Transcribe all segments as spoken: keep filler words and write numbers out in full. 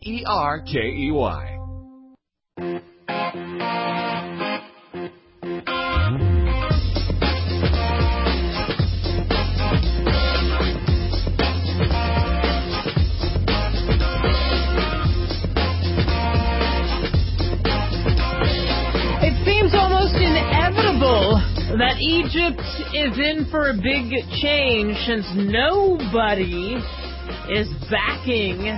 E R K E Y. It seems almost inevitable that Egypt is in for a big change since nobody is backing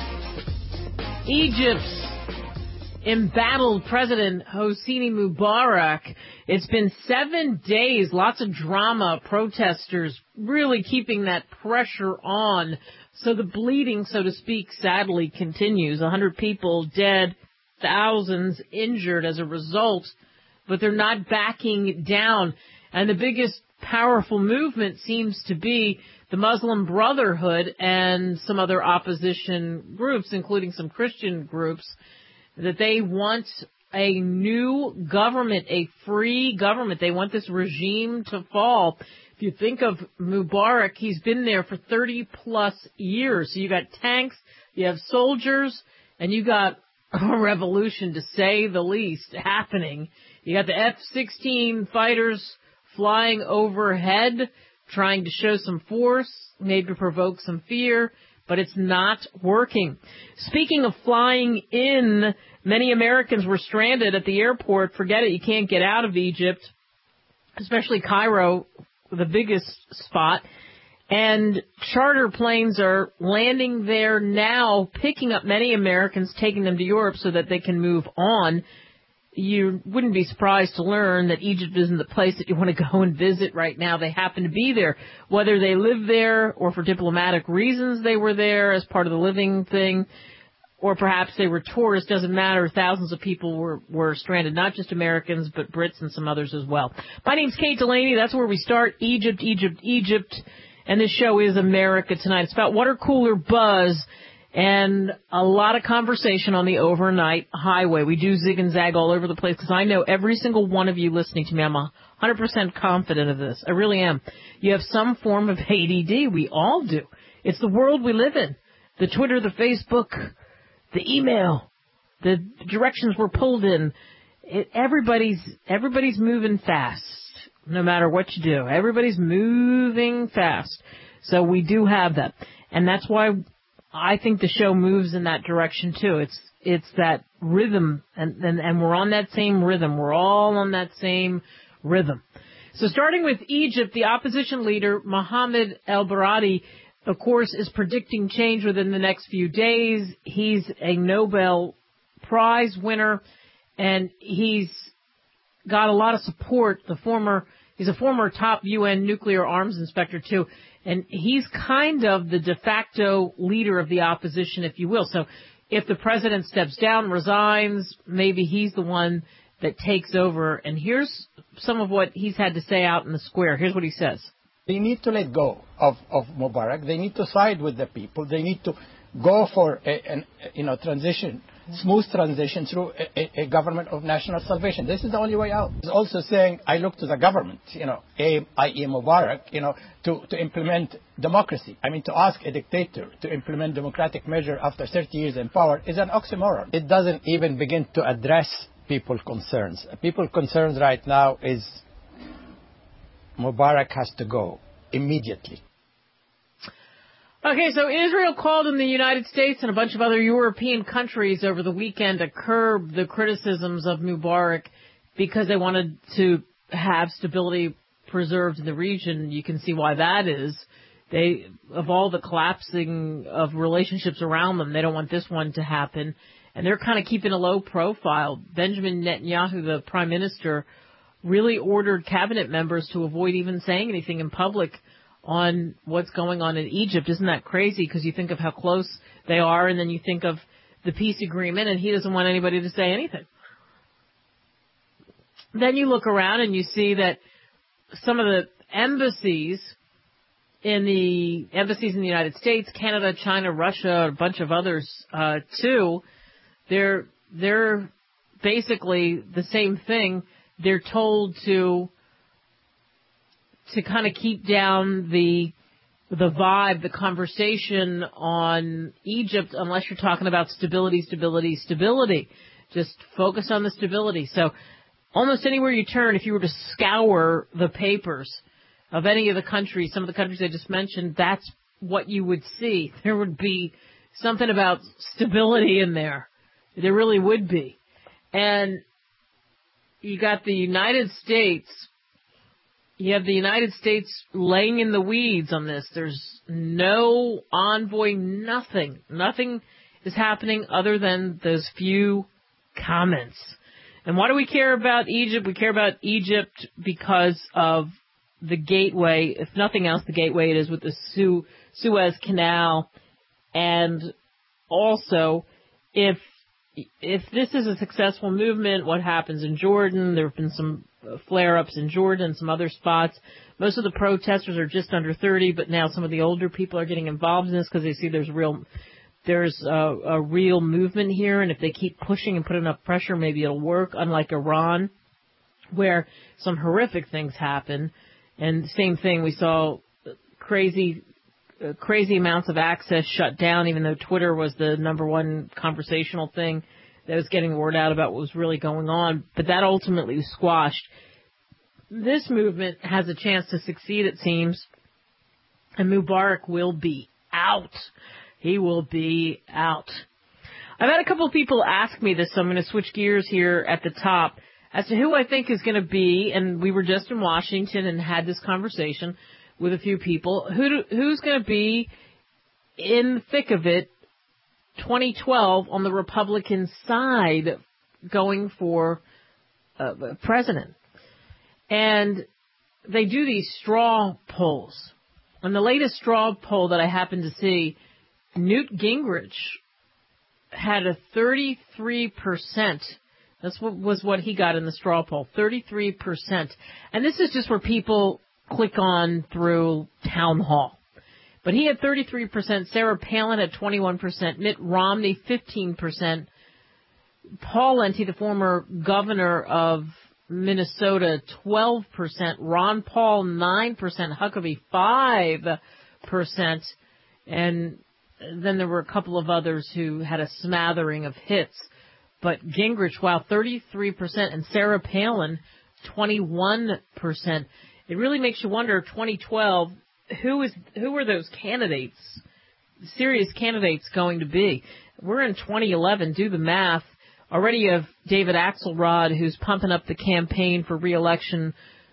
Egypt's embattled president, Hosni Mubarak. It's been seven days, lots of drama, protesters really keeping that pressure on. So the bleeding, so to speak, sadly continues. A hundred people dead, thousands injured as a result, but they're not backing down. And the biggest powerful movement seems to be the Muslim Brotherhood and some other opposition groups, including some Christian groups, that they want a new government, a free government. They want this regime to fall. If you think of Mubarak, he's been there for thirty plus years. So you got tanks, you have soldiers, and you got a revolution, to say the least, happening. You got the F sixteen fighters flying overhead, trying to show some force, maybe provoke some fear, but it's not working. Speaking of flying in, many Americans were stranded at the airport. Forget it, you can't get out of Egypt, especially Cairo, the biggest spot. And charter planes are landing there now, picking up many Americans, taking them to Europe so that they can move on. You wouldn't be surprised to learn that Egypt isn't the place that you want to go and visit right now. They happen to be there. Whether they live there or for diplomatic reasons they were there as part of the living thing, or perhaps they were tourists, doesn't matter. Thousands of people were, were stranded, not just Americans, but Brits and some others as well. My name's Kate Delaney. That's where we start. Egypt, Egypt, Egypt. And this show is America Tonight. It's about water cooler buzz and a lot of conversation on the overnight highway. We do zig and zag all over the place because I know every single one of you listening to me, I'm one hundred percent confident of this. I really am. You have some form of A D D. We all do. It's the world we live in. The Twitter, the Facebook, the email, the directions we're pulled in. It, everybody's everybody's moving fast. No matter what you do, everybody's moving fast. So we do have that. And that's why I think the show moves in that direction too. It's it's that rhythm, and, and, and we're on that same rhythm. We're all on that same rhythm. So starting with Egypt, the opposition leader, Mohamed El-Baradei, of course, is predicting change within the next few days. He's a Nobel Prize winner, and he's got a lot of support. The former He's a former top U N nuclear arms inspector, too, and he's kind of the de facto leader of the opposition, if you will. So if the president steps down, resigns, maybe he's the one that takes over. And here's some of what he's had to say out in the square. Here's what he says. They need to let go of, of Mubarak. They need to side with the people. They need to go for a, an, you know, transition, smooth transition through a, a government of national salvation. This is the only way out. He's also saying, I look to the government, you know, that is. Mubarak, you know, to, to implement democracy. I mean, to ask a dictator to implement democratic measure after thirty years in power is an oxymoron. It doesn't even begin to address people's concerns. People's concerns right now is Mubarak has to go immediately. Okay, so Israel called on the United States and a bunch of other European countries over the weekend to curb the criticisms of Mubarak because they wanted to have stability preserved in the region. You can see why that is. They, of all the collapsing of relationships around them, they don't want this one to happen. And they're kind of keeping a low profile. Benjamin Netanyahu, the prime minister, really ordered cabinet members to avoid even saying anything in public on what's going on in Egypt. Isn't that crazy? Because you think of how close they are, and then you think of the peace agreement, and he doesn't want anybody to say anything. Then you look around and you see that some of the embassies in the embassies in the United States, Canada, China, Russia, a bunch of others uh, too, they're they're basically the same thing. They're told to to kind of keep down the the vibe, the conversation on Egypt, unless you're talking about stability, stability, stability. Just focus on the stability. So almost anywhere you turn, if you were to scour the papers of any of the countries, some of the countries I just mentioned, that's what you would see. There would be something about stability in there. There really would be. And you got the United States. You have the United States laying in the weeds on this. There's no envoy, nothing. Nothing is happening other than those few comments. And why do we care about Egypt? We care about Egypt because of the gateway. If nothing else, the gateway it is with the Su- Suez Canal. And also, if if this is a successful movement, what happens in Jordan? There have been some flare-ups in Jordan, some other spots. Most of the protesters are just under thirty, but now some of the older people are getting involved in this because they see there's real there's a, a real movement here, and if they keep pushing and put enough pressure, maybe it'll work, unlike Iran, where some horrific things happen. And same thing, we saw crazy uh, crazy amounts of access shut down, even though Twitter was the number one conversational thing that was getting the word out about what was really going on. But that ultimately was squashed. This movement has a chance to succeed, it seems, and Mubarak will be out. He will be out. I've had a couple of people ask me this, so I'm going to switch gears here at the top as to who I think is going to be, and we were just in Washington and had this conversation with a few people. Who do, who's going to be in the thick of it twenty twelve on the Republican side going for uh, president? And they do these straw polls. On the latest straw poll that I happened to see, Newt Gingrich had a thirty-three percent. That's what was what he got in the straw poll, thirty-three percent. And this is just where people click on through town hall. But he had thirty-three percent. Sarah Palin had twenty-one percent. Mitt Romney, fifteen percent. Paul Enty, the former governor of Minnesota, twelve percent. Ron Paul, nine percent. Huckabee, five percent. And then there were a couple of others who had a smattering of hits. But Gingrich, wow, thirty-three percent. And Sarah Palin, twenty-one percent. It really makes you wonder, twenty twelve, who is who are those candidates, serious candidates going to be? We're in twenty eleven. Do the math. Already you have David Axelrod, who's pumping up the campaign for re-election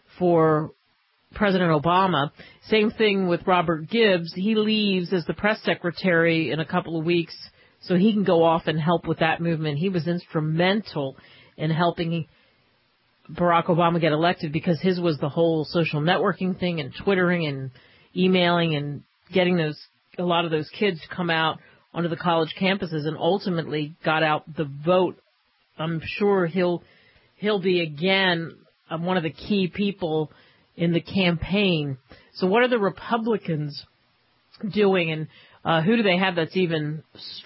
for President Obama. Same thing with Robert Gibbs. He leaves as the press secretary in a couple of weeks, so he can go off and help with that movement. He was instrumental in helping Barack Obama get elected because his was the whole social networking thing and Twittering and emailing and getting those a lot of those kids to come out onto the college campuses and ultimately got out the vote. I'm sure he'll he'll be again one of the key people in the campaign. So what are the Republicans doing, and uh, who do they have that's even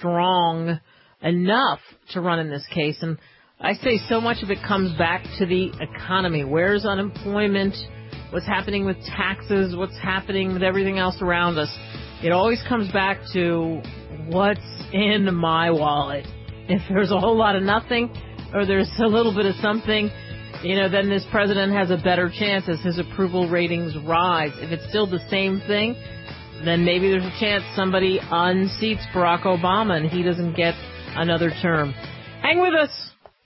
strong enough to run in this case? And I say so much of it comes back to the economy. Where's unemployment? What's happening with taxes? What's happening with everything else around us? It always comes back to what's in my wallet. If there's a whole lot of nothing or there's a little bit of something, you know, then this president has a better chance as his approval ratings rise. If it's still the same thing, then maybe there's a chance somebody unseats Barack Obama and he doesn't get another term. Hang with us.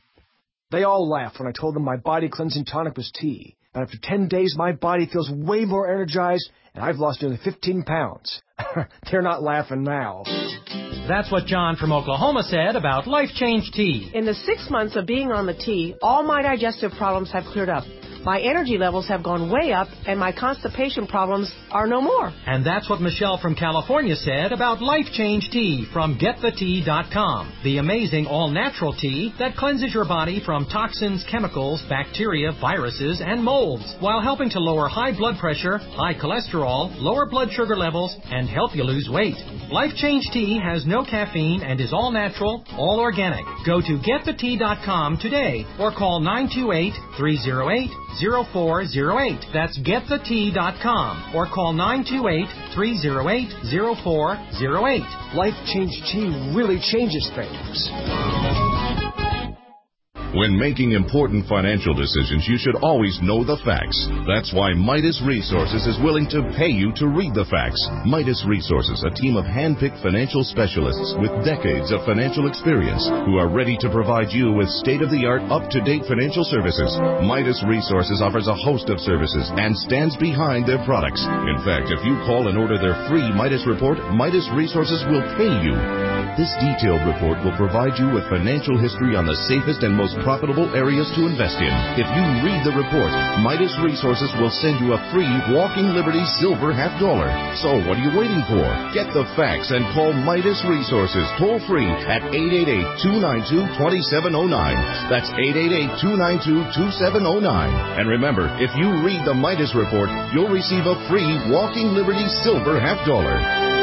They all laughed when I told them my body cleansing tonic was tea. And after ten days, my body feels way more energized, and I've lost nearly fifteen pounds. They're not laughing now. That's what John from Oklahoma said about Life Change Tea. In the six months of being on the tea, all my digestive problems have cleared up. My energy levels have gone way up, and my constipation problems are no more. And that's what Michelle from California said about Life Change Tea from get the tea dot com. The amazing all-natural tea that cleanses your body from toxins, chemicals, bacteria, viruses, and molds, while helping to lower high blood pressure, high cholesterol, lower blood sugar levels, and help you lose weight. Life Change Tea has no caffeine and is all natural, all organic. Go to get the tea dot com today or call nine two eight, three oh eight, oh four oh eight. That's get the tea dot com or call nine two eight, three oh eight, oh four oh eight. Life Change Tea really changes things. When making important financial decisions, you should always know the facts. That's why Midas Resources is willing to pay you to read the facts. Midas Resources, a team of hand-picked financial specialists with decades of financial experience who are ready to provide you with state-of-the-art, up-to-date financial services. Midas Resources offers a host of services and stands behind their products. In fact, if you call and order their free Midas report, Midas Resources will pay you. This detailed report will provide you with financial history on the safest and most profitable areas to invest in. If you read the report, Midas Resources will send you a free Walking Liberty Silver half dollar. So what are you waiting for? Get the facts and call Midas Resources toll free at eight eight eight, two nine two, two seven zero nine. That's eight eight eight, two nine two, two seven zero nine. And remember, if you read the Midas report, you'll receive a free Walking Liberty Silver half dollar.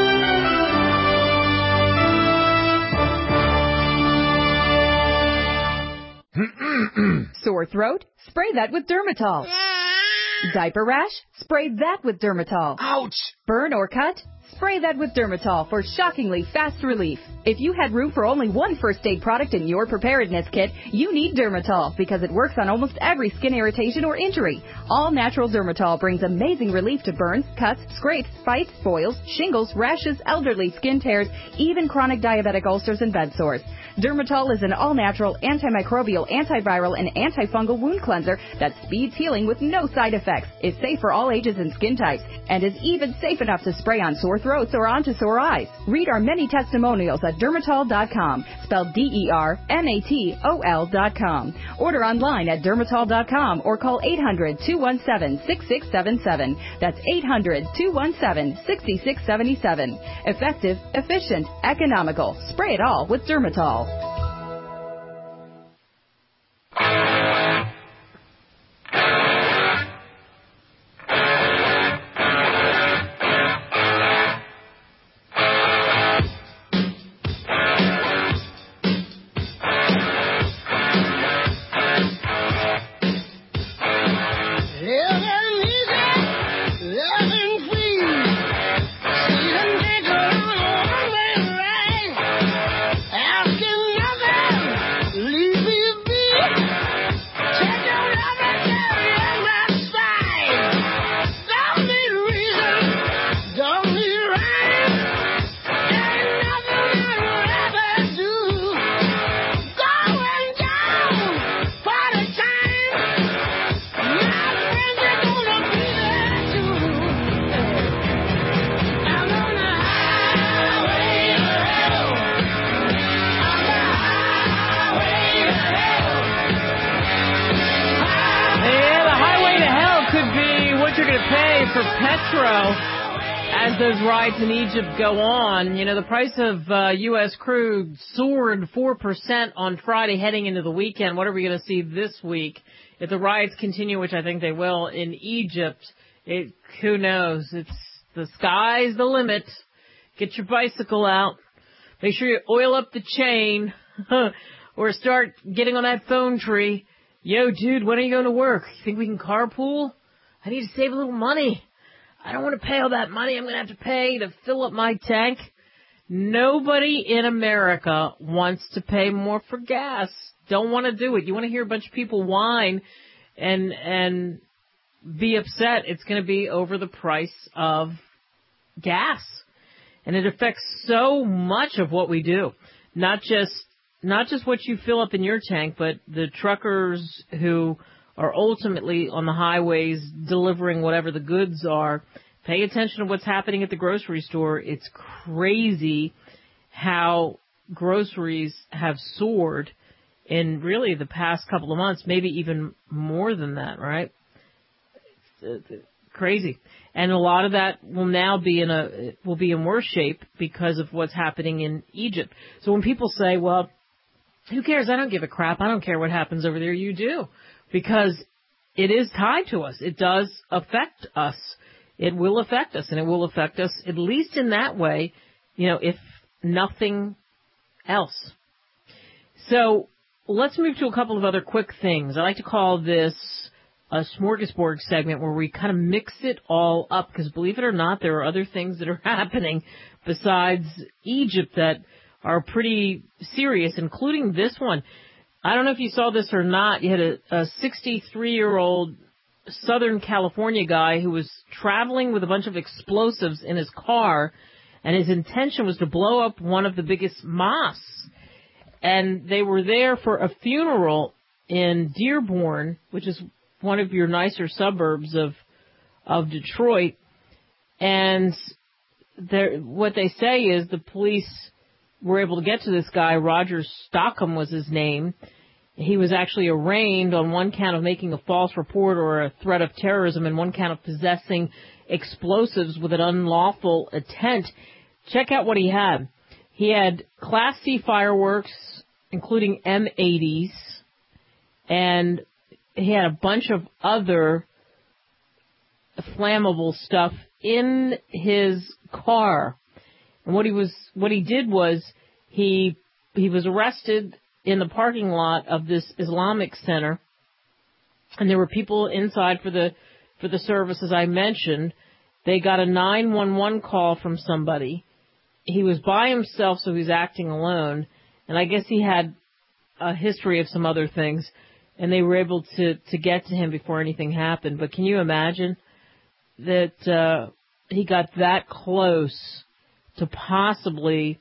Sore throat? Spray that with Dermatol. Diaper rash? Spray that with Dermatol. Ouch! Burn or cut? Spray that with Dermatol for shockingly fast relief. If you had room for only one first aid product in your preparedness kit, you need Dermatol because it works on almost every skin irritation or injury. All natural Dermatol brings amazing relief to burns, cuts, scrapes, bites, boils, shingles, rashes, elderly skin tears, even chronic diabetic ulcers and bed sores. Dermatol is an all-natural, antimicrobial, antiviral, and antifungal wound cleanser that speeds healing with no side effects, is safe for all ages and skin types, and is even safe enough to spray on sore throats or onto sore eyes. Read our many testimonials at dermatol dot com, spelled D E R M A T O L dot com. Order online at dermatol dot com or call eight hundred, two one seven, six six seven seven. That's eight hundred, two one seven, six six seven seven. Effective, efficient, economical. Spray it all with Dermatol. As those riots in Egypt go on, you know, the price of uh, U S crude soared four percent on Friday heading into the weekend. What are we going to see this week? If the riots continue, which I think they will, in Egypt, it, who knows? It's the sky's the limit. Get your bicycle out. Make sure you oil up the chain or start getting on that phone tree. Yo, dude, when are you going to work? You think we can carpool? I need to save a little money. I don't want to pay all that money I'm going to have to pay to fill up my tank. Nobody in America wants to pay more for gas. Don't want to do it. You want to hear a bunch of people whine and and be upset. It's going to be over the price of gas. And it affects so much of what we do. Not just not just what you fill up in your tank, but the truckers who are ultimately on the highways delivering whatever the goods are. Pay attention to what's happening at the grocery store. It's crazy how groceries have soared in really the past couple of months, maybe even more than that, right? It's crazy. And a lot of that will now be in a will be in worse shape because of what's happening in Egypt. So when people say, well, who cares? I don't give a crap. I don't care what happens over there. You do. Because it is tied to us. It does affect us. It will affect us, and it will affect us at least in that way, you know, if nothing else. So let's move to a couple of other quick things. I like to call this a smorgasbord segment where we kind of mix it all up because, believe it or not, there are other things that are happening besides Egypt that are pretty serious, including this one. I don't know if you saw this or not. You had a, a sixty-three-year-old Southern California guy who was traveling with a bunch of explosives in his car, and his intention was to blow up one of the biggest mosques. And they were there for a funeral in Dearborn, which is one of your nicer suburbs of of Detroit. And there, what they say is the police were able to get to this guy. Roger Stockham was his name. He was actually arraigned on one count of making a false report or a threat of terrorism and one count of possessing explosives with an unlawful intent. Check out what he had. He had Class C fireworks, including M eighties, and he had a bunch of other flammable stuff in his car. And what he was, what he did was he he was arrested in the parking lot of this Islamic center, and there were people inside for the for the service, as I mentioned. They got a nine one one call from somebody. He was by himself, so he was acting alone, and I guess he had a history of some other things, and they were able to, to get to him before anything happened. But can you imagine that uh, he got that close to possibly,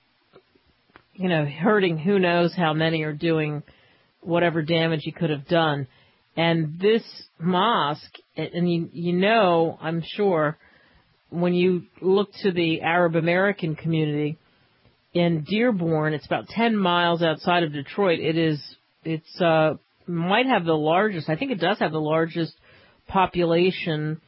you know, hurting who knows how many or doing whatever damage he could have done. And this mosque, and you, you know, I'm sure, when you look to the Arab American community in Dearborn, it's about ten miles outside of Detroit. It is, it's, uh, might have the largest, I think it does have the largest population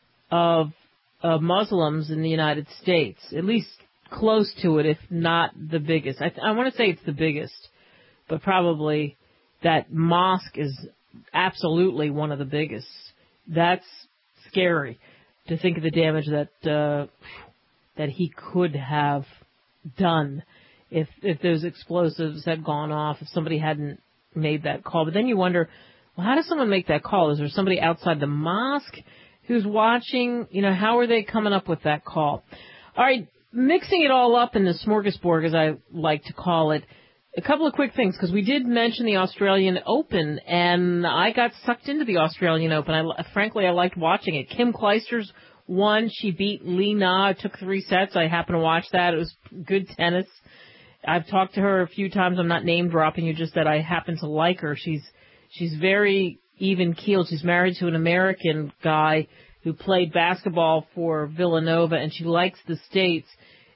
of uh, Muslims in the United States, at least close to it, if not the biggest. I, th- I want to say it's the biggest, but probably that mosque is absolutely one of the biggest. That's scary to think of the damage that uh, that he could have done if if those explosives had gone off, if somebody hadn't made that call. But then you wonder, well, how does someone make that call? Is there somebody outside the mosque who's watching? You know, how are they coming up with that call? All right, mixing it all up in the smorgasbord, as I like to call it, a couple of quick things, because we did mention the Australian Open, and I got sucked into the Australian Open. I, frankly, I liked watching it. Kim Clijsters won. She beat Li Na. It took three sets. I happened to watch that. It was good tennis. I've talked to her a few times. I'm not name dropping you, just that I happen to like her. She's she's very even-keeled. She's married to an American guy who played basketball for Villanova, and she likes the States.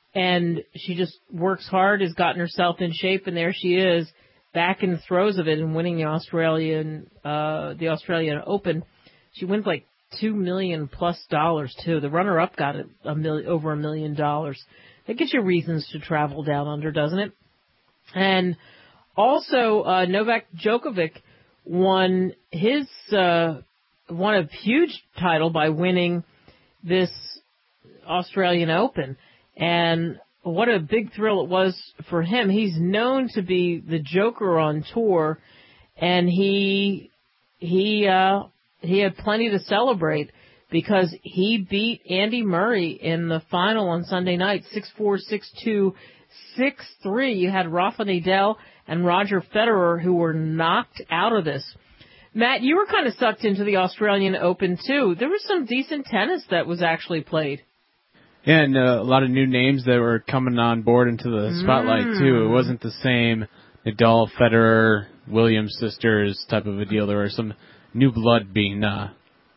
And she just works hard, has gotten herself in shape, and there she is, back in the throes of it and winning the Australian uh, the Australian Open. She wins like two million plus dollars too. The runner-up got it a million, over a million dollars. That gives you reasons to travel down under, doesn't it? And also, uh, Novak Djokovic won his uh, won a huge title by winning this Australian Open. And what a big thrill it was for him. He's known to be the joker on tour, and he he uh, he had plenty to celebrate because he beat Andy Murray in the final on Sunday night, six four, six two, six three. You had Rafa Nadal and Roger Federer who were knocked out of this. Matt, you were kind of sucked into the Australian Open, too. There was some decent tennis that was actually played. Yeah, and uh, a lot of new names that were coming on board into the spotlight, mm. too. It wasn't the same Nadal, Federer, Williams sisters type of a deal. There were some new blood being uh,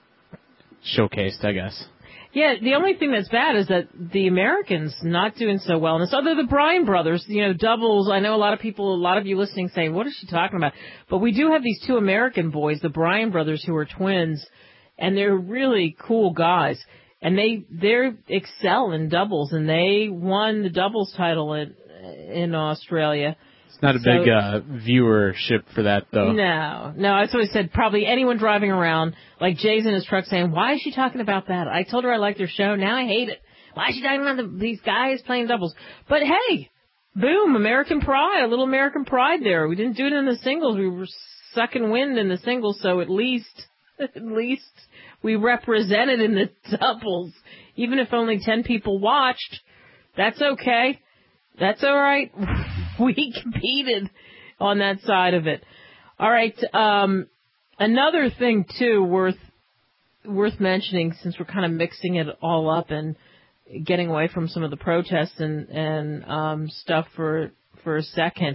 showcased, I guess. Yeah, the only thing that's bad is that the Americans not doing so well in this. Other the Bryan brothers, you know, doubles. I know a lot of people, a lot of you listening saying, what is she talking about? But we do have these two American boys, the Bryan brothers, who are twins, and they're really cool guys. And they they excel in doubles, and they won the doubles title in in Australia. It's not a so, big uh, viewership for that, though. No, no. That's what I said. Probably anyone driving around, like Jay's in his truck, saying, "Why is she talking about that?" I told her I liked their show. Now I hate it. Why is she talking about the, these guys playing doubles? But hey, boom, American pride, a little American pride there. We didn't do it in the singles. We were sucking wind in the singles, so at least, at least we represented in the doubles. Even if only ten people watched, that's okay. That's all right. We competed on that side of it. All right. Um, another thing, too, worth worth mentioning, since we're kind of mixing it all up and getting away from some of the protests and, and um, stuff for for a second.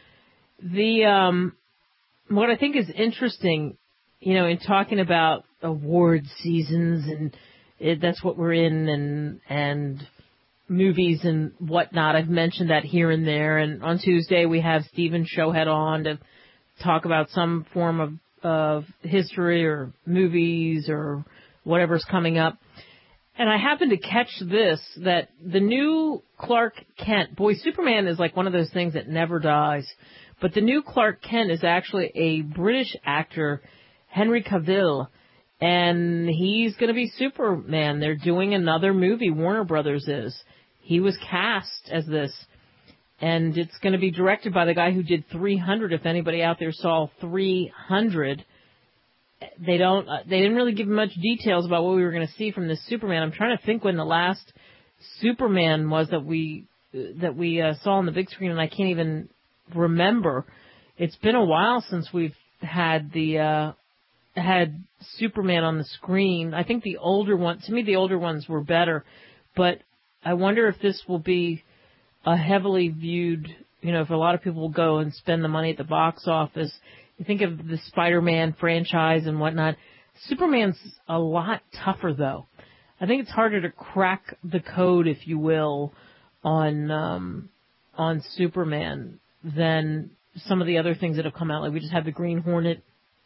The um, what I think is interesting, you know, in talking about award seasons and it, that's what we're in, and and movies and whatnot. I've mentioned that here and there. And on Tuesday we have Stephen Showhead on to talk about some form of of history or movies or whatever's coming up. And I happened to catch this, that the new Clark Kent, boy, Superman is like one of those things that never dies, but the new Clark Kent is actually a British actor, Henry Cavill, and he's going to be Superman. They're doing another movie, Warner Brothers is. He was cast as this, and it's going to be directed by the guy who did three hundred. If anybody out there saw three hundred, They don't. Uh, they didn't really give much details about what we were going to see from this Superman. I'm trying to think when the last Superman was that we uh, that we uh, saw on the big screen, and I can't even remember. It's been a while since we've had the uh, had Superman on the screen. I think the older one, to me, the older ones were better, but I wonder if this will be a heavily viewed. You know, if a lot of people will go and spend the money at the box office. You think of the Spider-Man franchise and whatnot. Superman's a lot tougher, though. I think it's harder to crack the code, if you will, on um, on Superman than some of the other things that have come out. Like we just had the Green Hornet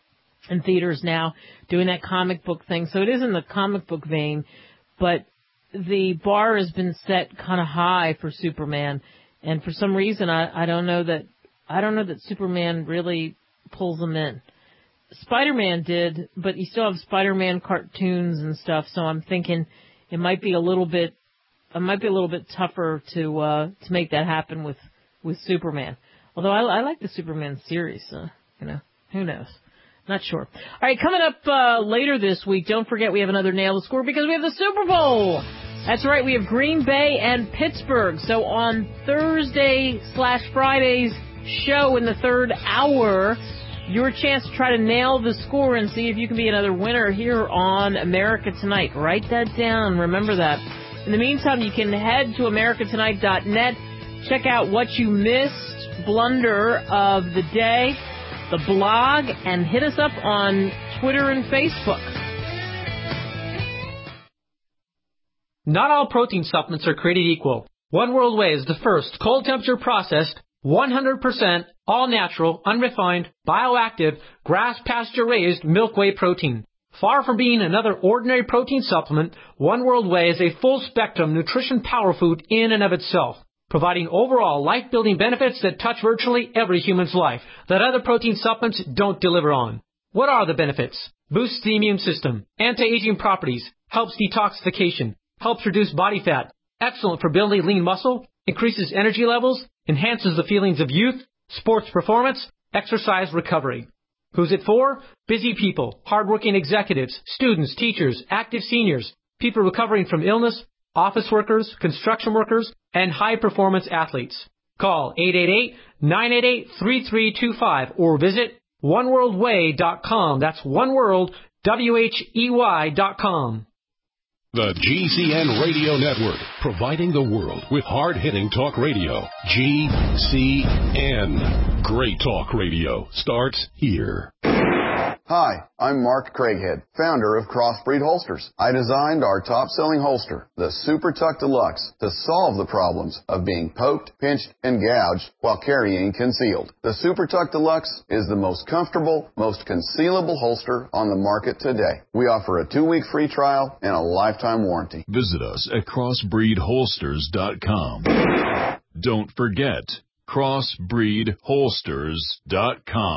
in theaters now, doing that comic book thing. So it is in the comic book vein, but the bar has been set kind of high for Superman, and for some reason, I, I don't know that I don't know that Superman really pulls them in. Spider-Man did, but you still have Spider-Man cartoons and stuff, so I'm thinking it might be a little bit it might be a little bit tougher to uh, to make that happen with, with Superman. Although I, I like the Superman series, so, you know, who knows? Not sure. All right, coming up uh, later this week, don't forget we have another Nail the Score because we have the Super Bowl. That's right, we have Green Bay and Pittsburgh. So on Thursday slash Friday's show in the third hour, your chance to try to nail the score and see if you can be another winner here on America Tonight. Write that down. Remember that. In the meantime, you can head to america tonight dot net, check out what you missed, blunder of the day, the blog, and hit us up on Twitter and Facebook. Not all protein supplements are created equal. One World Whey is the first cold temperature processed, one hundred percent all-natural, unrefined, bioactive, grass-pasture-raised milk whey protein. Far from being another ordinary protein supplement, One World Whey is a full-spectrum nutrition power food in and of itself, providing overall life-building benefits that touch virtually every human's life that other protein supplements don't deliver on. What are the benefits? Boosts the immune system, anti-aging properties, helps detoxification, helps reduce body fat, excellent for building lean muscle, increases energy levels, enhances the feelings of youth, sports performance, exercise recovery. Who's it for? Busy people, hardworking executives, students, teachers, active seniors, people recovering from illness, office workers, construction workers, and high-performance athletes. Call eight eight eight, nine eight eight, three three two five or visit one world whey dot com. That's oneworld, W H E Y dot com. The G C N Radio Network, providing the world with hard-hitting talk radio. G C N. Great talk radio starts here. Hi, I'm Mark Craighead, founder of Crossbreed Holsters. I designed our top-selling holster, the Super Tuck Deluxe, to solve the problems of being poked, pinched, and gouged while carrying concealed. The Super Tuck Deluxe is the most comfortable, most concealable holster on the market today. We offer a two-week free trial and a lifetime warranty. Visit us at crossbreed holsters dot com. Don't forget, crossbreed holsters dot com.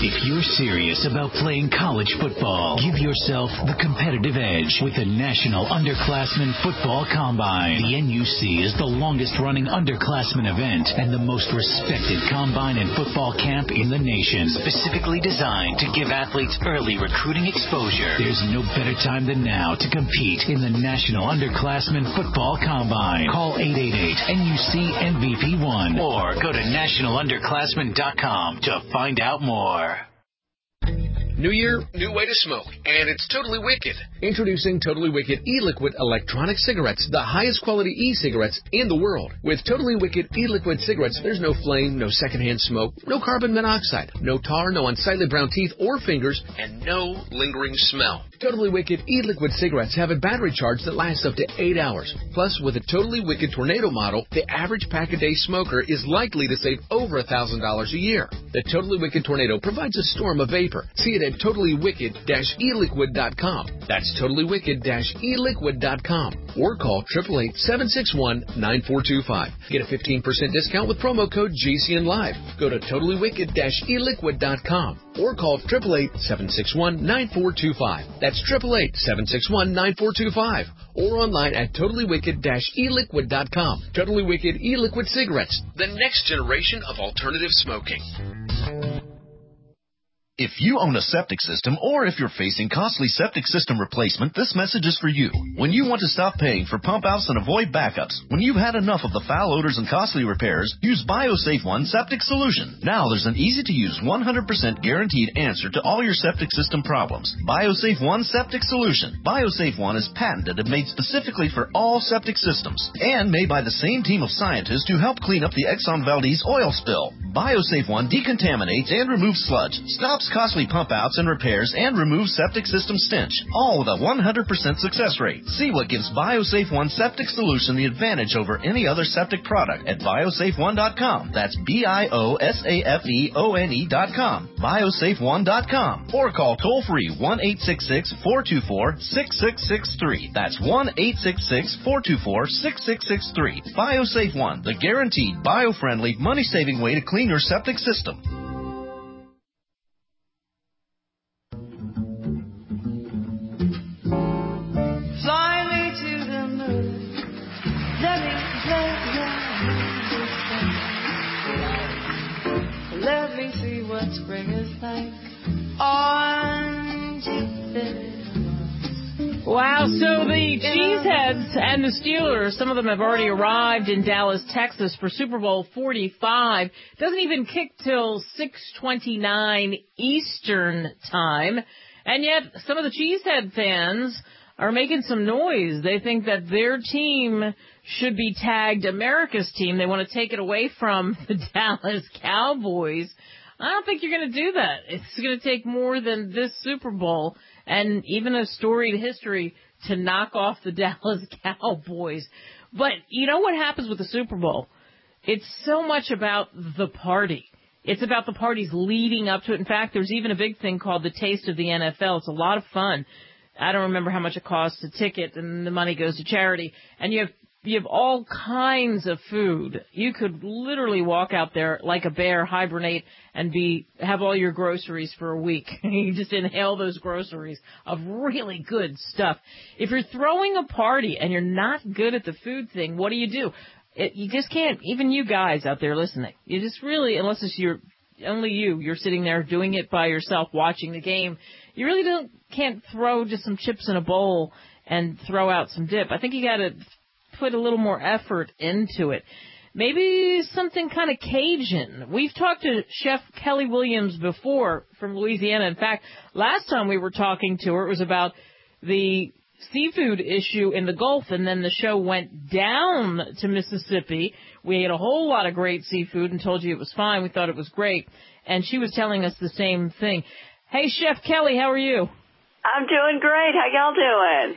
If you're serious about playing college football, give yourself the competitive edge with the National Underclassmen Football Combine. The N U C is the longest-running underclassmen event and the most respected combine and football camp in the nation, specifically designed to give athletes early recruiting exposure. There's no better time than now to compete in the National Underclassmen Football Combine. Call eight eight eight N U C M V P one or go to national underclassmen dot com to find out more. New year, new way to smoke, and it's totally wicked. Introducing Totally Wicked e-liquid electronic cigarettes, the highest quality e-cigarettes in the world. With Totally Wicked e-liquid cigarettes, there's no flame, no secondhand smoke, no carbon monoxide, no tar, no unsightly brown teeth or fingers, and no lingering smell. Totally Wicked e-liquid cigarettes have a battery charge that lasts up to eight hours. Plus, with a Totally Wicked Tornado model, the average pack-a-day smoker is likely to save over one thousand dollars a year. The Totally Wicked Tornado provides a storm of vapor. See it at totally wicked dash e liquid dot com. That's totally wicked dash e liquid dot com. Or call eight eight eight, seven six one, nine four two five. Get a fifteen percent discount with promo code G C N Live. Go to totally wicked dash e liquid dot com. Or call eight eight eight, seven six one, nine four two five. That's eight eight eight, seven six one, nine four two five. Or online at totally wicked dash e liquid dot com. Totally Wicked e-liquid cigarettes, the next generation of alternative smoking. If you own a septic system or if you're facing costly septic system replacement, this message is for you. When you want to stop paying for pump outs and avoid backups, when you've had enough of the foul odors and costly repairs, use BioSafe One Septic Solution. Now there's an easy-to-use one hundred percent guaranteed answer to all your septic system problems. BioSafe One Septic Solution. BioSafe One is patented and made specifically for all septic systems and made by the same team of scientists who helped clean up the Exxon Valdez oil spill. BioSafe One decontaminates and removes sludge, stops costly pump outs and repairs, and removes septic system stench, all with a one hundred percent success rate. See what gives BioSafe One Septic Solution the advantage over any other septic product at biosafe one dot com. That's B I O S A F E O N E dot com. biosafe one dot com. Or call toll-free one eight six six, four two four, six six six three. That's one eight six six, four two four, six six six three. BioSafe One, the guaranteed, bio-friendly, money-saving way to clean your septic system. Fly me to the moon. Let me play your Let me see what spring is like on Jupiter. Wow, so the Cheeseheads and the Steelers, some of them have already arrived in Dallas, Texas for Super Bowl forty-five. Doesn't even kick till six twenty-nine Eastern time. And yet, some of the Cheesehead fans are making some noise. They think that their team should be tagged America's team. They want to take it away from the Dallas Cowboys. I don't think you're going to do that. It's going to take more than this Super Bowl and even a storied history to knock off the Dallas Cowboys. But you know what happens with the Super Bowl? It's so much about the party. It's about the parties leading up to it. In fact, there's even a big thing called the Taste of the N F L. It's a lot of fun. I don't remember how much it costs a ticket, and the money goes to charity. And you have you have all kinds of food. You could literally walk out there like a bear, hibernate, and be have all your groceries for a week. You just inhale those groceries of really good stuff. If you're throwing a party and you're not good at the food thing, what do you do? It, you just can't, even you guys out there listening, you just really, unless it's your, only you, you're sitting there doing it by yourself, watching the game, you really don't, can't throw just some chips in a bowl and throw out some dip. I think you gotta put a little more effort into it. Maybe something kind of Cajun. We've talked to Chef Kelly Williams before from Louisiana. In fact, last time we were talking to her, it was about the seafood issue in the Gulf, and then the show went down to Mississippi. We ate a whole lot of great seafood and told you it was fine. We thought it was great. And she was telling us the same thing. Hey, Chef Kelly, how are you? I'm doing great. How y'all doing?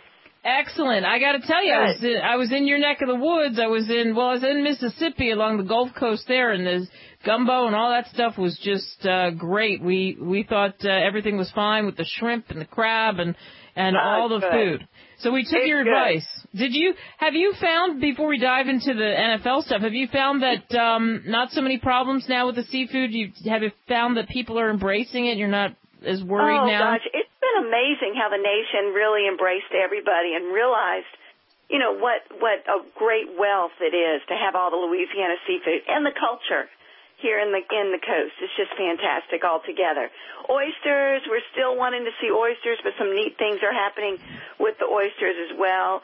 Excellent. I got to tell you, I was, in, I was in your neck of the woods. I was in, well, I was in Mississippi along the Gulf Coast there, and the gumbo and all that stuff was just uh, great. We we thought uh, everything was fine with the shrimp and the crab and, and oh, all the good. food. So we took it's your good. advice. Did you, have you found, before we dive into the N F L stuff, have you found that um, not so many problems now with the seafood? You, have you found that people are embracing it? You're not as worried oh, now? Oh, gosh. It's been amazing how the nation really embraced everybody and realized, you know, what, what a great wealth it is to have all the Louisiana seafood and the culture here in the in the coast. It's just fantastic altogether. Oysters, we're still wanting to see oysters, but some neat things are happening with the oysters as well.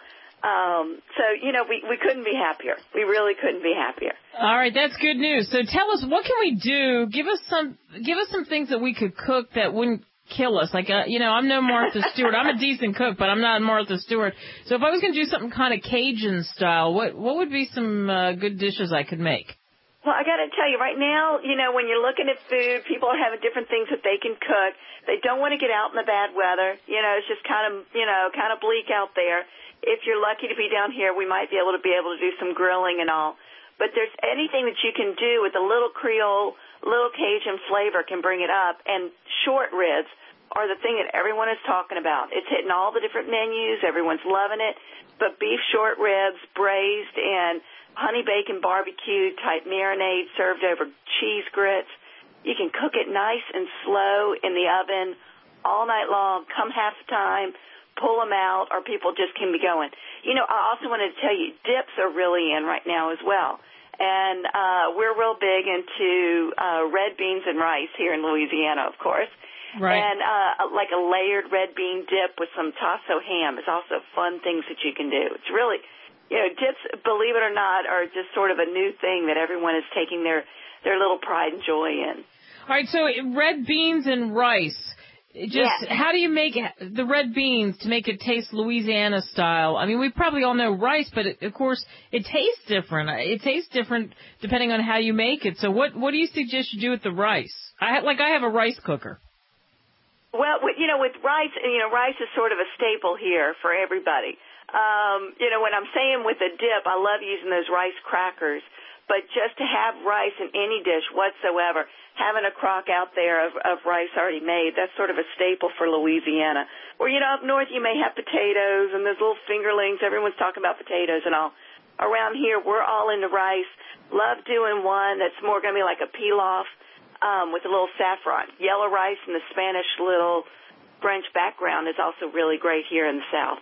Um, so, you know, we, we couldn't be happier. We really couldn't be happier. All right, that's good news. So tell us, what can we do? Give us some give us some things that we could cook that wouldn't kill us. Like, uh, you know, I'm no Martha Stewart. I'm a decent cook, but I'm not Martha Stewart. So if I was going to do something kind of Cajun style, what what would be some uh, good dishes I could make? Well, I got to tell you, right now, you know, when you're looking at food, people are having different things that they can cook. They don't want to get out in the bad weather. You know, it's just kind of, you know, kind of bleak out there. If you're lucky to be down here, we might be able to be able to do some grilling and all. But there's anything that you can do with a little Creole, little Cajun flavor can bring it up. And short ribs are the thing that everyone is talking about. It's hitting all the different menus. Everyone's loving it. But beef short ribs, braised and honey bacon barbecue type marinade served over cheese grits. You can cook it nice and slow in the oven all night long. Come halftime, pull them out, or people just can be going. You know, I also wanted to tell you, dips are really in right now as well. And uh, we're real big into uh, red beans and rice here in Louisiana, of course. Right. And uh, like a layered red bean dip with some tasso ham is also fun things that you can do. It's really... You know, dips, believe it or not, are just sort of a new thing that everyone is taking their, their little pride and joy in. All right, so red beans and rice. Just yes. How do you make the red beans to make it taste Louisiana style? I mean, we probably all know rice, but it, of course, it tastes different. It tastes different depending on how you make it. So what what do you suggest you do with the rice? I like I have a rice cooker. Well, you know, with rice, you know, rice is sort of a staple here for everybody. Um, you know, when I'm saying with a dip, I love using those rice crackers, but just to have rice in any dish whatsoever, having a crock out there of, of rice already made, that's sort of a staple for Louisiana. Or, you know, up north you may have potatoes and those little fingerlings. Everyone's talking about potatoes and all. Around here, we're all into rice. Love doing one that's more going to be like a pilaf um, with a little saffron. Yellow rice and the Spanish little French background is also really great here in the South.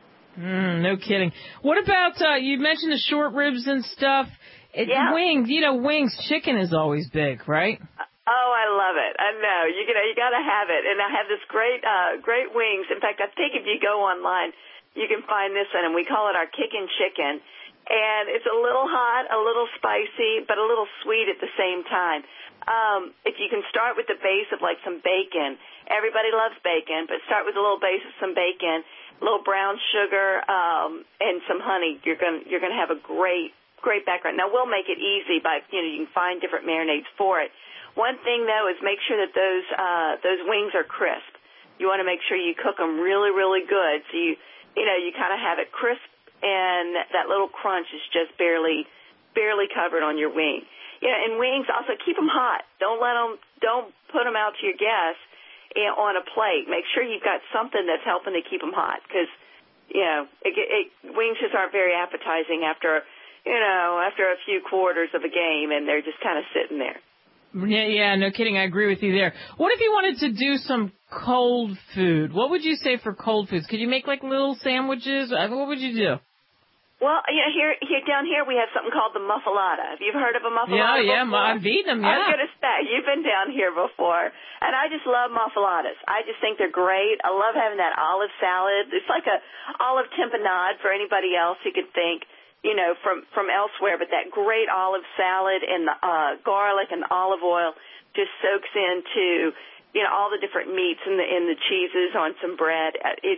Mm, no kidding. What about, uh, you mentioned the short ribs and stuff. It, yeah. Wings, you know, wings, chicken is always big, right? Oh, I love it. I know. You, you know, you got to have it. And I have this great, uh, great wings. In fact, I think if you go online, you can find this one, and we call it our kickin' chicken. And it's a little hot, a little spicy, but a little sweet at the same time. Um, if you can start with the base of like some bacon. Everybody loves bacon, but start with a little base of some bacon. A little brown sugar, um, and some honey. You're going you're going to have a great, great background. Now, we'll make it easy by, you know, you can find different marinades for it. One thing, though, is make sure that those, uh, those wings are crisp. You want to make sure you cook them really, really good. So you, you know, you kind of have it crisp and that little crunch is just barely, barely covered on your wing. You know, and wings, also keep them hot. Don't let them, don't put them out to your guests on a plate. Make sure you've got something that's helping to keep them hot, because, you know, it, it, wings just aren't very appetizing after, you know, after a few quarters of a game, and they're just kind of sitting there. Yeah, yeah, no kidding. I agree with you there. What if you wanted to do some cold food? What would you say for cold foods? Could you make like little sandwiches? What would you do? Well, you know, here, here down here we have something called the muffalata. Have you heard of a muffalata? Yeah, yeah, before? I've eaten them. Yeah. I was going to say you've been down here before, and I just love muffalatas. I just think they're great. I love having that olive salad. It's like a olive timpanade for anybody else who could think, you know, from from elsewhere. But that great olive salad and the uh, garlic and the olive oil just soaks into, you know, all the different meats and the and the cheeses on some bread. It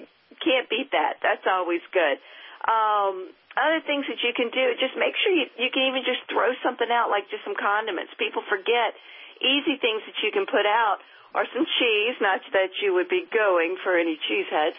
can't beat that. That's always good. Um, other things that you can do, just make sure you, you can even just throw something out, like just some condiments. People forget easy things that you can put out, or some cheese, not that you would be going for any cheese heads,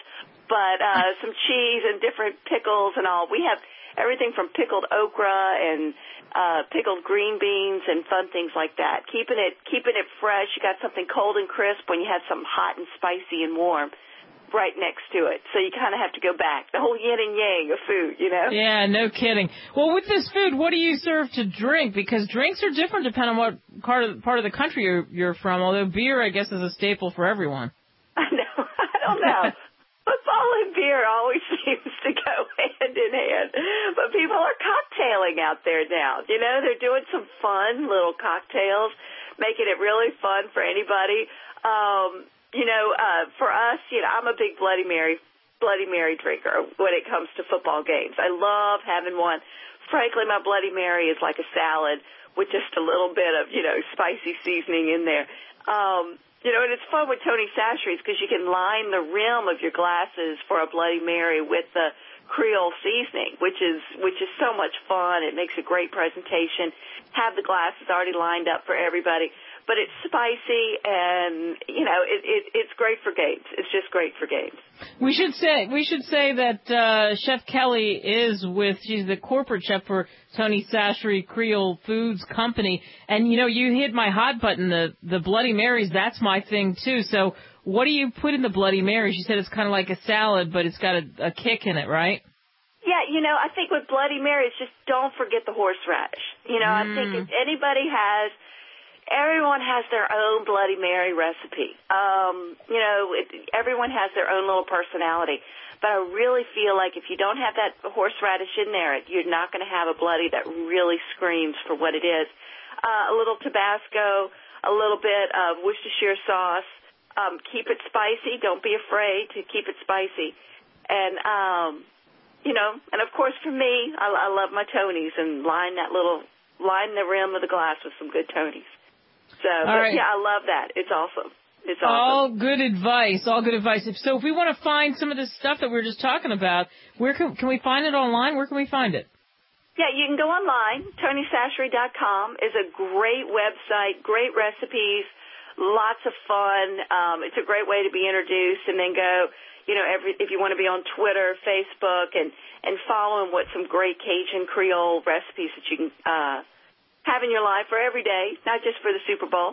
but uh, some cheese and different pickles and all. We have everything from pickled okra and uh, pickled green beans and fun things like that. Keeping it keeping it fresh. You got something cold and crisp when you have something hot and spicy and warm right next to it. So you kind of have to go back. The whole yin and yang of food, you know? Yeah, no kidding. Well, with this food, what do you serve to drink? Because drinks are different depending on what part of, part of the country you're, you're from, although beer, I guess, is a staple for everyone. I know. I don't know. Football and beer always seems to go hand in hand. But people are cocktailing out there now. You know, they're doing some fun little cocktails, making it really fun for anybody. Um, you know, uh, for us, you know, I'm a big Bloody Mary, Bloody Mary drinker when it comes to football games. I love having one. Frankly, my Bloody Mary is like a salad with just a little bit of, you know, spicy seasoning in there. Um, You know, and it's fun with Tony Chachere's because you can line the rim of your glasses for a Bloody Mary with the Creole seasoning, which is which is so much fun. It makes a great presentation. Have the glasses already lined up for everybody. But it's spicy, and, you know, it, it, it's great for games. It's just great for games. We should say we should say that uh, Chef Kelly is with, she's the corporate chef for Tony Chachere Creole Foods Company. And, you know, you hit my hot button, the, the Bloody Marys. That's my thing, too. So what do you put in the Bloody Marys? You said it's kind of like a salad, but it's got a, a kick in it, right? Yeah, you know, I think with Bloody Marys, just don't forget the horseradish. You know, mm. I think if anybody has... Everyone has their own Bloody Mary recipe. Um, you know, it, everyone has their own little personality. But I really feel like if you don't have that horseradish in there, you're not going to have a Bloody that really screams for what it is. Uh, a little Tabasco, a little bit of Worcestershire sauce. Um, keep it spicy. Don't be afraid to keep it spicy. And, um, you know, and of course for me, I, I love my Tonys and line that little, line the rim of the glass with some good Tonys. So, but right. yeah, I love that. It's awesome. It's awesome. All good advice. All good advice. So if we want to find some of this stuff that we were just talking about, where can, can we find it online? Where can we find it? Yeah, you can go online. Tony Chachere dot com is a great website, great recipes, lots of fun. Um, it's a great way to be introduced, and then go, you know, every if you want to be on Twitter, Facebook, and, and following what some great Cajun Creole recipes that you can uh have in your life for every day, not just for the Super Bowl,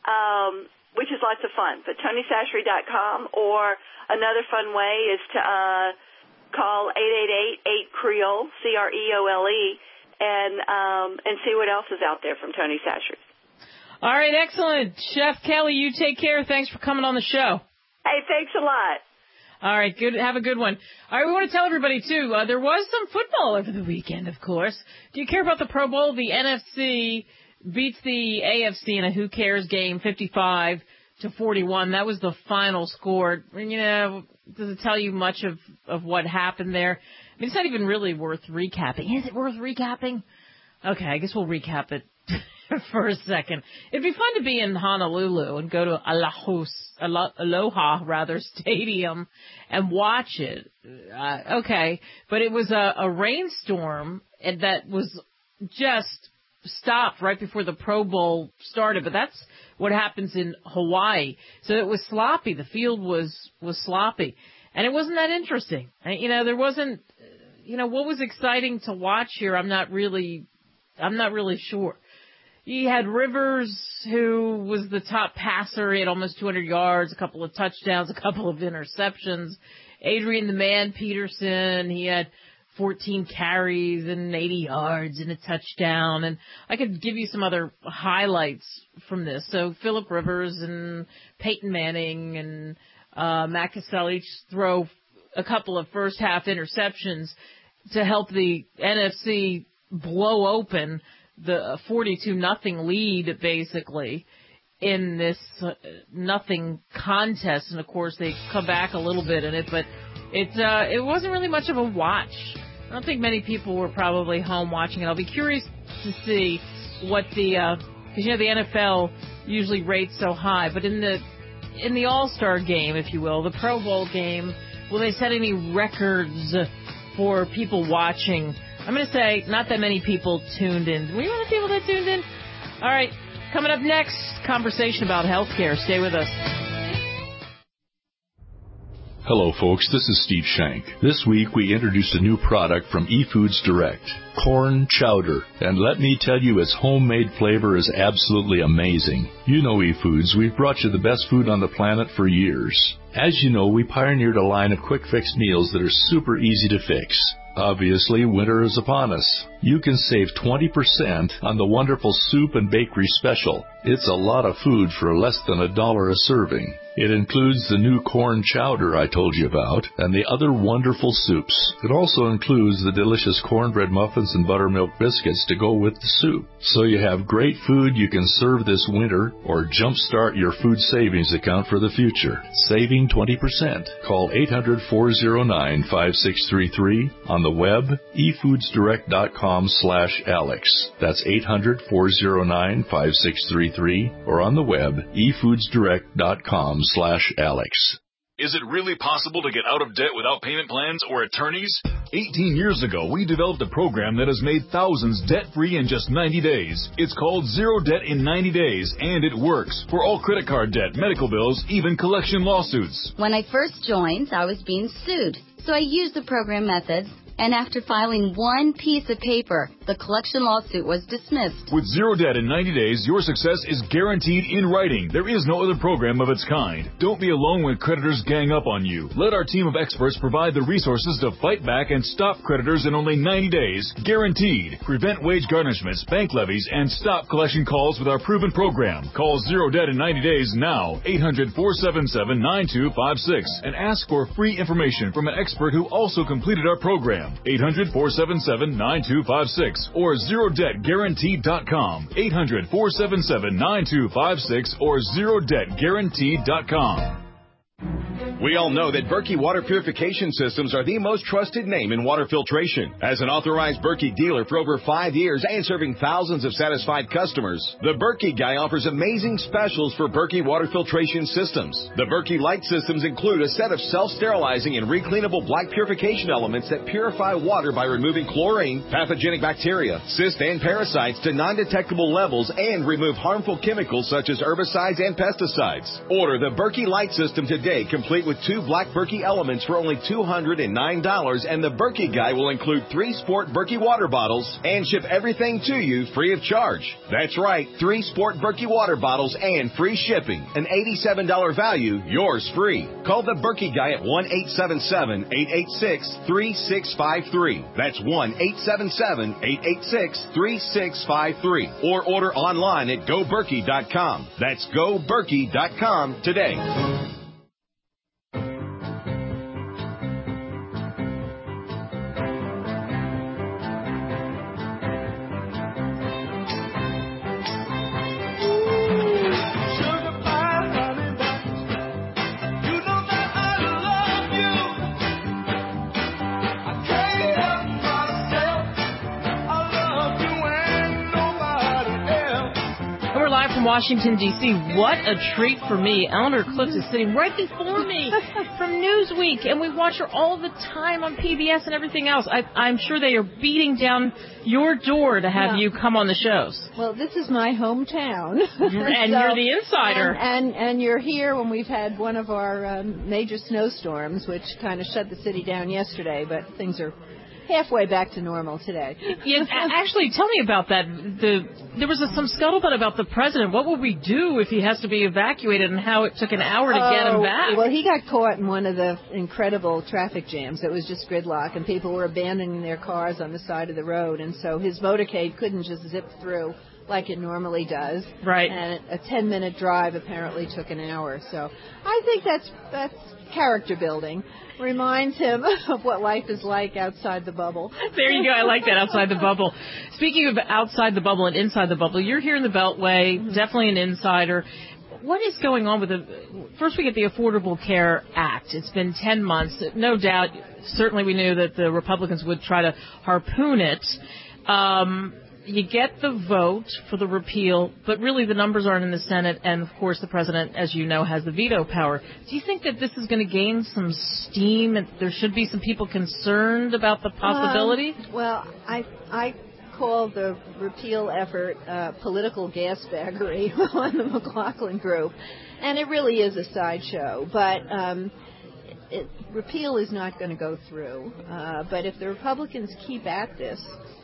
um, which is lots of fun. But Tony Chachere dot com, or another fun way is to uh, call eight eight eight, eight Creole, C R E O L E, and um, and see what else is out there from Tony Chachere. All right, excellent. Chef Kelly, you take care. Thanks for coming on the show. Hey, thanks a lot. All right, good. Have a good one. All right, we want to tell everybody, too, uh, there was some football over the weekend, of course. Do you care about the Pro Bowl? The N F C beats the A F C in a who cares game, fifty-five to forty-one. That was the final score. You know, does it tell you much of, of what happened there? I mean, it's not even really worth recapping. Is it worth recapping? Okay, I guess we'll recap it for a second. It'd be fun to be in Honolulu and go to Aloha, Aloha rather, Stadium and watch it. Uh, okay, but it was a, a rainstorm that was just stopped right before the Pro Bowl started, but that's what happens in Hawaii. So it was sloppy. The field was, was sloppy, and it wasn't that interesting. You know, there wasn't, you know, what was exciting to watch here, I'm not really, I'm not really sure. He had Rivers, who was the top passer. He had almost two hundred yards, a couple of touchdowns, a couple of interceptions. Adrian the Man Peterson, he had fourteen carries and eighty yards and a touchdown. And I could give you some other highlights from this. So Phillip Rivers and Peyton Manning and uh, Matt Cassell each throw a couple of first-half interceptions to help the N F C blow open the forty-two nothing lead, basically, in this uh, nothing contest. And, of course, they come back a little bit in it, but it, uh, it wasn't really much of a watch. I don't think many people were probably home watching it. I'll be curious to see what the, uh, because, you know, the N F L usually rates so high, but in the, in the All-Star game, if you will, the Pro Bowl game, will they set any records for people watching? I'm going to say not that many people tuned in. Were you one of the people that tuned in? All right, coming up next, conversation about healthcare. Stay with us. Hello, folks. This is Steve Shank. This week, we introduced a new product from eFoods Direct, corn chowder. And let me tell you, its homemade flavor is absolutely amazing. You know eFoods. We've brought you the best food on the planet for years. As you know, we pioneered a line of quick-fix meals that are super easy to fix. Obviously, winter is upon us. You can save twenty percent on the wonderful soup and bakery special. It's a lot of food for less than a dollar a serving. It includes the new corn chowder I told you about and the other wonderful soups. It also includes the delicious cornbread muffins and buttermilk biscuits to go with the soup. So you have great food you can serve this winter or jumpstart your food savings account for the future. Saving twenty percent. Call eight hundred, four oh nine, five six three three. On the web, e foods direct dot com slash Alex. That's eight hundred, four oh nine, five six three three. Or on the web, e foods direct dot com slash Alex. Is it really possible to get out of debt without payment plans or attorneys? eighteen years ago, we developed a program that has made thousands debt-free in just ninety days. It's called Zero Debt in ninety days, and it works for all credit card debt, medical bills, even collection lawsuits. When I first joined, I was being sued, so I used the program methods. And after filing one piece of paper, the collection lawsuit was dismissed. With Zero Debt in ninety days, your success is guaranteed in writing. There is no other program of its kind. Don't be alone when creditors gang up on you. Let our team of experts provide the resources to fight back and stop creditors in only ninety days. Guaranteed. Prevent wage garnishments, bank levies, and stop collection calls with our proven program. Call Zero Debt in ninety days now. eight hundred, four seven seven, nine two five six. And ask for free information from an expert who also completed our program. eight hundred, four seven seven, nine two five six or zero debt guaranteed dot com. eight hundred, four seven seven, nine two five six or zero debt guaranteed dot com. We all know that Berkey Water Purification Systems are the most trusted name in water filtration. As an authorized Berkey dealer for over five years and serving thousands of satisfied customers, the Berkey Guy offers amazing specials for Berkey Water Filtration Systems. The Berkey Light Systems include a set of self-sterilizing and recleanable black purification elements that purify water by removing chlorine, pathogenic bacteria, cysts, and parasites to non-detectable levels and remove harmful chemicals such as herbicides and pesticides. Order the Berkey Light System today, complete with two black Berkey elements for only two hundred nine dollars, and the Berkey Guy will include three Sport Berkey water bottles and ship everything to you free of charge. That's right, three Sport Berkey water bottles and free shipping. An eighty-seven dollars value, yours free. Call the Berkey Guy at one eight seven seven, eight eight six, three six five three. That's one eight seven seven, eight eight six, three six five three. Or order online at go berkey dot com. That's go berkey dot com today. Washington, D C What a treat for me. Eleanor Clift is sitting right before me from Newsweek, and we watch her all the time on P B S and everything else. I, I'm sure they are beating down your door to have yeah. you come on the shows. Well, this is my hometown. And so, you're the insider. And, and, and you're here when we've had one of our um, major snowstorms, which kind of shut the city down yesterday, but things are halfway back to normal today. Yeah, actually, tell me about that. The there was a, some scuttlebutt about the president. What will we do if he has to be evacuated, and how it took an hour to oh, get him back? Well, he got caught in one of the incredible traffic jams. It was just gridlock, and people were abandoning their cars on the side of the road, and so his motorcade couldn't just zip through like it normally does. Right. And a ten-minute drive apparently took an hour. So I think that's that's character building. Reminds him of what life is like outside the bubble. There you go. I like that, outside the bubble. Speaking of outside the bubble and inside the bubble, you're here in the Beltway, mm-hmm. definitely an insider. What is going on with the... First, we get the Affordable Care Act. It's been ten months. No doubt, certainly we knew that the Republicans would try to harpoon it. Um... You get the vote for the repeal, but really the numbers aren't in the Senate, and, of course, the president, as you know, has the veto power. Do you think that this is going to gain some steam, and there should be some people concerned about the possibility? Um, well, I I call the repeal effort uh, political gasbaggery on the McLaughlin Group, and it really is a sideshow. But um, it, repeal is not going to go through. Uh, but if the Republicans keep at this,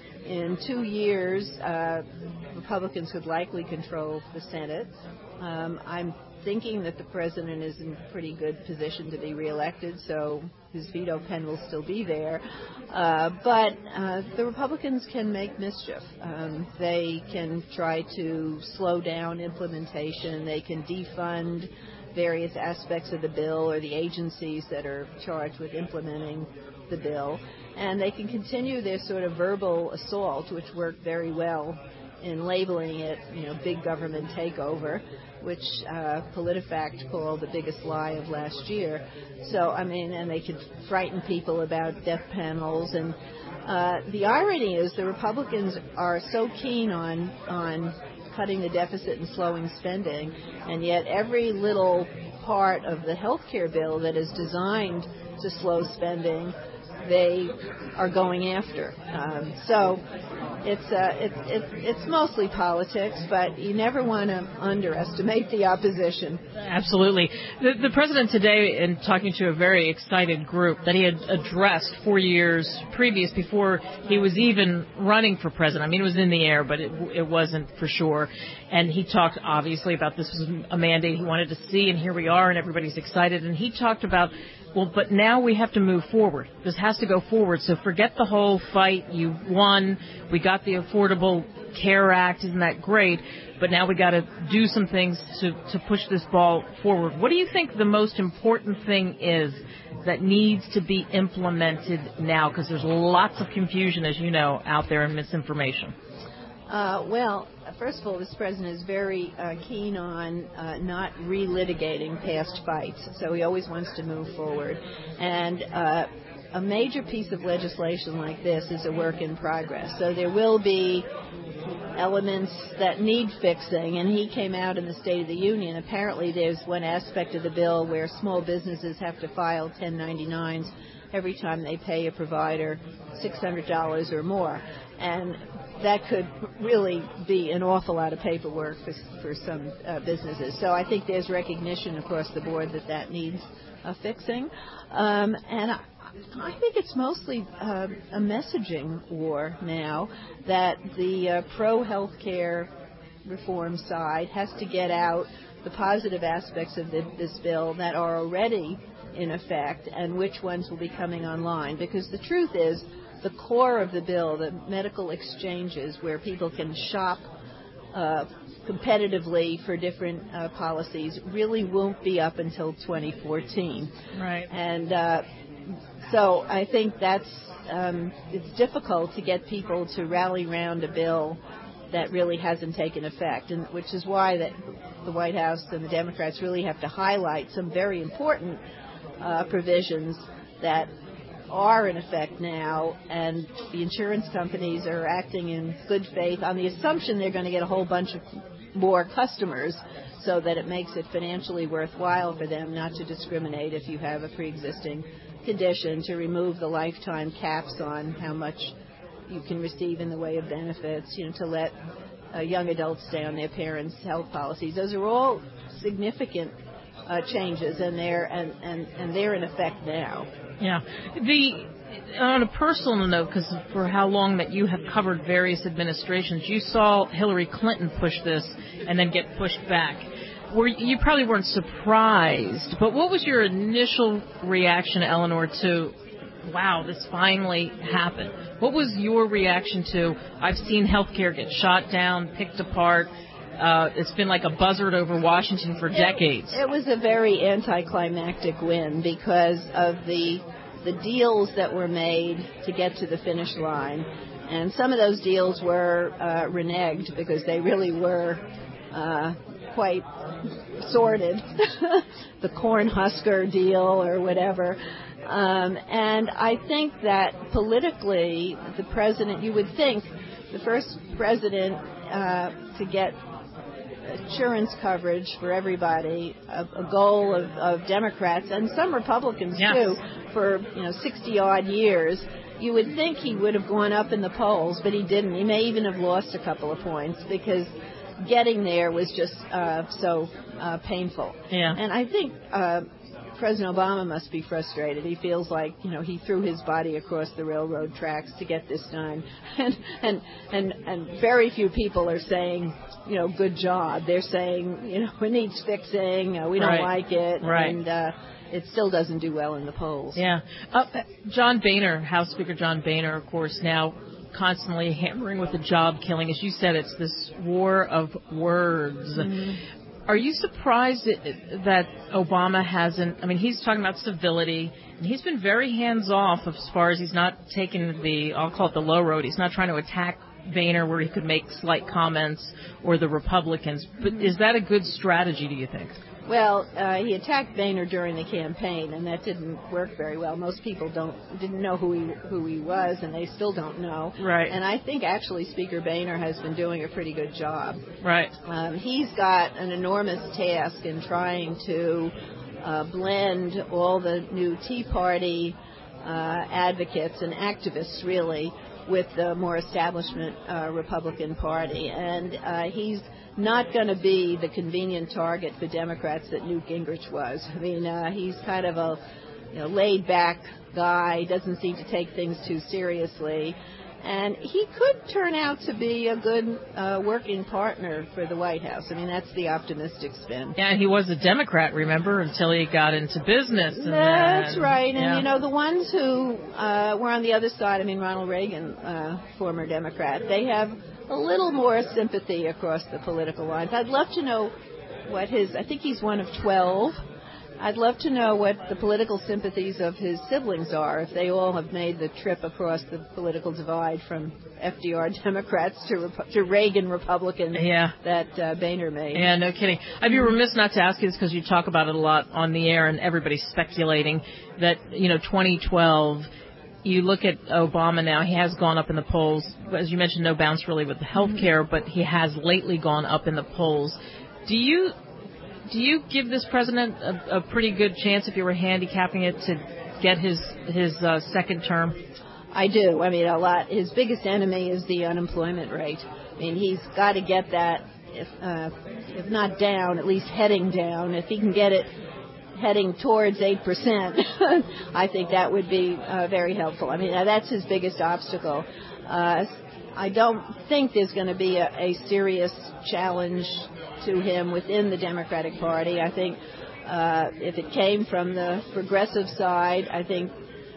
in two years, uh, Republicans would likely control the Senate. Um, I'm thinking that the president is in pretty good position to be reelected, so his veto pen will still be there. Uh, but uh, the Republicans can make mischief. Um, they can try to slow down implementation. They can defund various aspects of the bill or the agencies that are charged with implementing the bill. And they can continue their sort of verbal assault, which worked very well in labeling it, you know, big government takeover, which uh, PolitiFact called the biggest lie of last year. So, I mean, and they could frighten people about death panels. And uh, the irony is the Republicans are so keen on on cutting the deficit and slowing spending, and yet every little part of the health care bill that is designed to slow spending, they are going after. Um, so it's, uh, it's it's it's mostly politics, but you never want to underestimate the opposition. Absolutely. The, the president today, in talking to a very excited group that he had addressed four years previous before he was even running for president. I mean, it was in the air, but it, it wasn't for sure. And he talked, obviously, about this was a mandate he wanted to see, and here we are, and everybody's excited. And he talked about, well, but now we have to move forward. This has to go forward. So forget the whole fight. You won. We got the Affordable Care Act. Isn't that great? But now we got to do some things to, to push this ball forward. What do you think the most important thing is that needs to be implemented now? Because there's lots of confusion, as you know, out there, and misinformation. Uh, well, first of all, this president is very uh, keen on uh, not relitigating past fights, so he always wants to move forward. And uh, a major piece of legislation like this is a work in progress. So there will be elements that need fixing, and he came out in the State of the Union. Apparently there's one aspect of the bill where small businesses have to file ten ninety-nines every time they pay a provider six hundred dollars or more. And that could really be an awful lot of paperwork for, for some uh, businesses. So I think there's recognition across the board that that needs uh, fixing. Um, and I, I think it's mostly uh, a messaging war now that the uh, pro-health care reform side has to get out the positive aspects of the, this bill that are already in effect and which ones will be coming online. Because the truth is, the core of the bill, the medical exchanges where people can shop uh, competitively for different uh, policies, really won't be up until twenty fourteen. Right. And uh, so I think that's um, it's difficult to get people to rally around a bill that really hasn't taken effect, and which is why that the White House and the Democrats really have to highlight some very important uh, provisions that are in effect now, and the insurance companies are acting in good faith on the assumption they're going to get a whole bunch of more customers, so that it makes it financially worthwhile for them not to discriminate if you have a pre-existing condition, to remove the lifetime caps on how much you can receive in the way of benefits, you know, to let uh, young adults stay on their parents' health policies. Those are all significant uh, changes, and they're and, and, and they're in effect now. Yeah. The on a personal note, because for how long that you have covered various administrations, you saw Hillary Clinton push this and then get pushed back. Were you probably weren't surprised, but what was your initial reaction, Eleanor, to, wow, this finally happened? What was your reaction to, I've seen healthcare get shot down, picked apart? Uh, it's been like a buzzard over Washington for decades. It, it was a very anticlimactic win because of the the deals that were made to get to the finish line. And some of those deals were uh, reneged because they really were uh, quite sordid. The Cornhusker deal or whatever. Um, and I think that politically, the president, you would think the first president uh, to get insurance coverage for everybody, a, a goal of, of Democrats and some Republicans yes. too, for you know sixty odd years. You would think he would have gone up in the polls, but he didn't. He may even have lost a couple of points because getting there was just uh, so uh, painful. Yeah. And I think uh, President Obama must be frustrated. He feels like, you know, he threw his body across the railroad tracks to get this done. And and and, and very few people are saying, you know, good job. They're saying, you know, it needs fixing, uh, we don't Right. like it, Right. and uh, it still doesn't do well in the polls. Yeah. Uh, John Boehner, House Speaker John Boehner, of course, now constantly hammering with the job killing. As you said, it's this war of words. Mm-hmm. Are you surprised that Obama hasn't, I mean, he's talking about civility, and he's been very hands-off as far as he's not taking the, I'll call it the low road. He's not trying to attack Boehner where he could make slight comments or the Republicans. But is that a good strategy, do you think? Well, uh, he attacked Boehner during the campaign, and that didn't work very well. Most people don't didn't know who he who he was, and they still don't know. Right. And I think actually Speaker Boehner has been doing a pretty good job. Right. Um, he's got an enormous task in trying to uh, blend all the new Tea Party uh, advocates and activists, really, with the more establishment uh, Republican Party. And uh, he's not going to be the convenient target for Democrats that Newt Gingrich was. I mean, uh, he's kind of a you know, laid-back guy, doesn't seem to take things too seriously. And he could turn out to be a good uh, working partner for the White House. I mean, that's the optimistic spin. Yeah, and he was a Democrat, remember, until he got into business. And That's then, right. And, yeah. you know, the ones who uh, were on the other side, I mean, Ronald Reagan, uh, former Democrat, they have a little more sympathy across the political lines. I'd love to know what his, I think he's one of twelve. I'd love to know what the political sympathies of his siblings are, if they all have made the trip across the political divide from F D R Democrats to Rep- to Reagan Republicans yeah. that uh, Boehner made. Yeah, no kidding. I'd be remiss not to ask you this because you talk about it a lot on the air and everybody's speculating that, you know, twenty twelve, you look at Obama now, he has gone up in the polls. As you mentioned, no bounce really with the health care, mm-hmm. but he has lately gone up in the polls. Do you... Do you give this president a, a pretty good chance, if you were handicapping it, to get his his uh, second term? I do. I mean, a lot. His biggest enemy is the unemployment rate. I mean, he's got to get that, if uh, if not down, at least heading down. If he can get it heading towards eight percent, I think that would be uh, very helpful. I mean, that's his biggest obstacle. Uh, I don't think there's going to be a, a serious challenge to him within the Democratic Party. I think uh, if it came from the progressive side, I think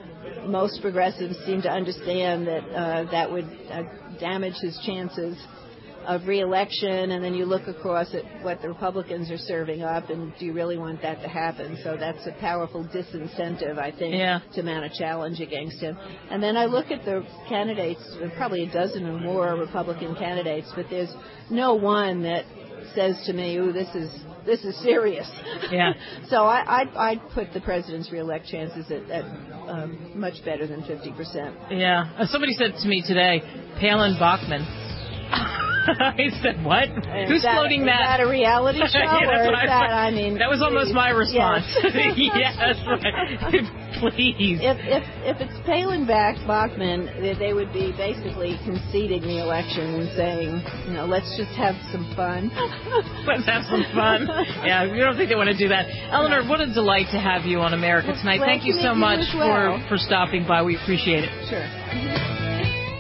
most progressives seem to understand that uh, that would uh, damage his chances of re-election, and then you look across at what the Republicans are serving up, and do you really want that to happen? So that's a powerful disincentive, I think, yeah. to mount a challenge against him. And then I look at the candidates, probably a dozen or more Republican candidates, but there's no one that says to me, "Ooh, this is this is serious." Yeah. So I, I'd, I'd put the president's re-elect chances at, at um, much better than fifty percent. Yeah. Uh, somebody said to me today, Palin Bachman. I said, what? Is Who's that, floating is that? that a reality show? Yeah, or is I, that, I mean, that was almost please. my response. Yes, yes right. Please. If, if if it's Palin back Bachman, they, they would be basically conceding the election and saying, you know, let's just have some fun. Let's have some fun. Yeah, we don't think they want to do that. Eleanor, what a delight to have you on America Tonight. Glad Thank you to so meet you much as well. for, for stopping by. We appreciate it. Sure.